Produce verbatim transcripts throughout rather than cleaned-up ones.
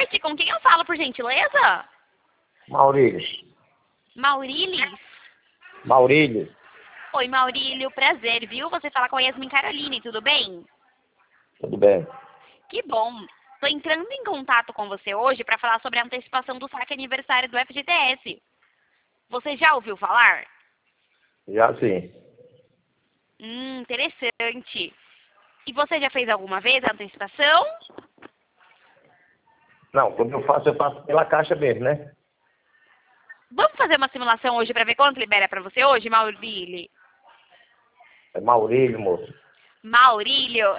noite. Com quem eu falo, por gentileza? Maurílio. Maurílis? Maurílio. Oi, Maurílio. Prazer, viu? Você fala com a Yasmin Caroline, tudo bem? Tudo bem. Que bom. Tô entrando em contato com você hoje para falar sobre a antecipação do saque aniversário do F G T S. Você já ouviu falar? Já sim. Hum, interessante. E você já fez alguma vez a antecipação? Não, quando eu faço, eu faço pela caixa mesmo, né? Vamos fazer uma simulação hoje para ver quanto libera para você hoje, Maurílio? É Maurílio, moço. Maurílio.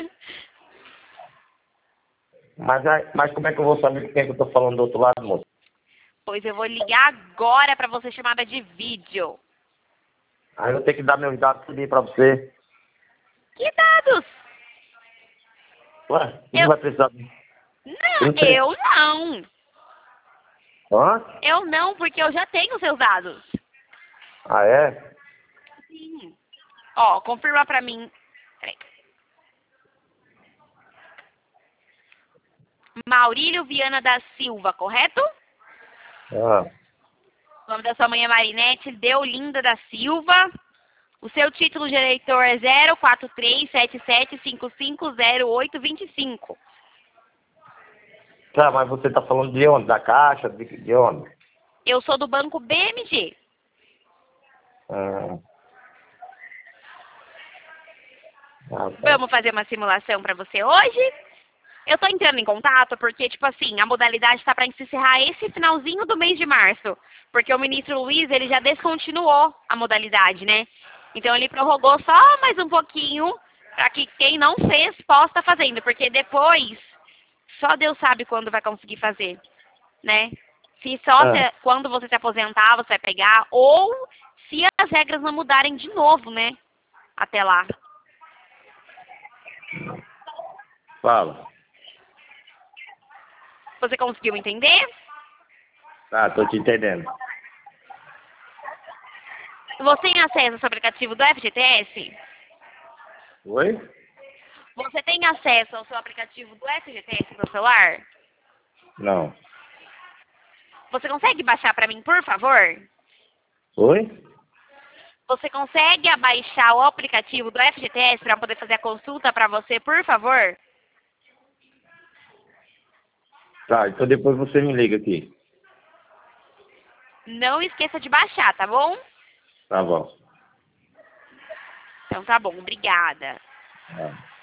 Mas, aí- mas como é que eu vou saber quem é que eu tô falando do outro lado, moço? Pois eu vou ligar agora para você chamada de vídeo. Aí eu vou ter que dar meus dados tudo pra você. Que dados? Ué, você Eu... não vai precisar... Você Não, não pre- eu não. Hã? Eu não, porque eu já tenho seus dados. Ah, é? Sim. Ó, confirma pra mim. Peraí. Maurílio Viana da Silva, correto? Ah, O nome da sua mãe é Marinete Deolinda da Silva. O seu título de eleitor é zero quatro três sete sete cinco cinco zero oito dois cinco. tá, mas você tá falando de onde? Da caixa? De, de onde? Eu sou do banco B M G. Ah, ah, tá. Vamos fazer uma simulação para você hoje? Eu tô entrando em contato porque, tipo assim, a modalidade está para se encerrar esse finalzinho do mês de março. Porque o ministro Luiz, ele já descontinuou a modalidade, né? Então ele prorrogou só mais um pouquinho para que quem não fez possa estar fazendo. Porque depois, só Deus sabe quando vai conseguir fazer, né? Se só Ah, se- quando você se aposentar, você vai pegar. Ou se as regras não mudarem de novo, né? Até lá. fala. Você conseguiu entender? Tá, tô te entendendo. Você tem acesso ao seu aplicativo do F G T S? Oi? Você tem acesso ao seu aplicativo do F G T S no celular? Não. Você consegue baixar para mim, por favor? Oi? Você consegue abaixar o aplicativo do F G T S para poder fazer a consulta para você, por favor? Tá, então depois você me liga aqui. Não esqueça de baixar, tá bom? Tá bom. Então tá bom, obrigada. Ah.